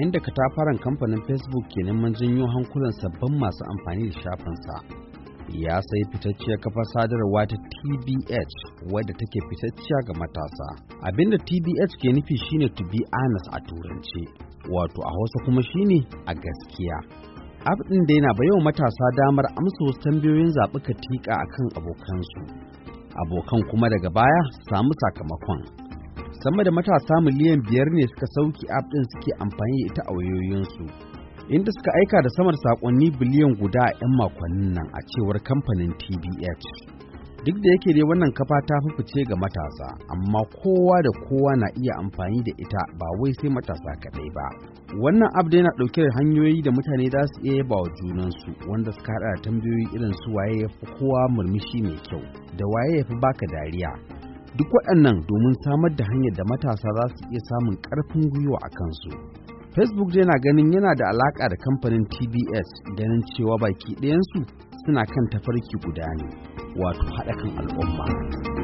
yayin da katafaren kamfanin Facebook ke neman janyo hankulan sabbin masu amfani da shafinsa. Ya sayi fitacciyar kafar sadarwa ta TBH wadda take fitacciya ga matasa. Abinda TBH ke nufi shine to be honest a turance, wato a Hausa kuma shine a gaskiya. App ɗin da yana baiwa matasa damar amsa wasu tambayoyin zaɓi katika akan abokansu. Abokan kuma daga baya samu sakamakon. Sama da matasa miliyan 5 ne suka sauki app ɗin suke amfani da ita a wayoyinsu, inda suka aika da samar sakonni biliyan guda a 'yan makonnin nan a cewar kamfanin TBH. Duk da yake dai wannan kafa ta fice ga matasa, amma kowa da kowa na iya amfani da ita ba wai sai matasa kaɗai ba. Wannan app dai na ɗauke da hanyoyi da mutane za su iya yaba wa junansu, wanda suka haɗa da tambayoyi irin su waye ya fi kowa murmushi mai kyau da waye ya fi baka dariya. Duk waɗannan domin samar da hanyar da matasa za su iya samun ƙarfin gwiwa a kansu. Facebook dai na ganin yana da alaƙa da kamfanin TBS, ganin cewa baki ɗayansu suna kan tafarki guda ne, wato haɗa kan al'umma.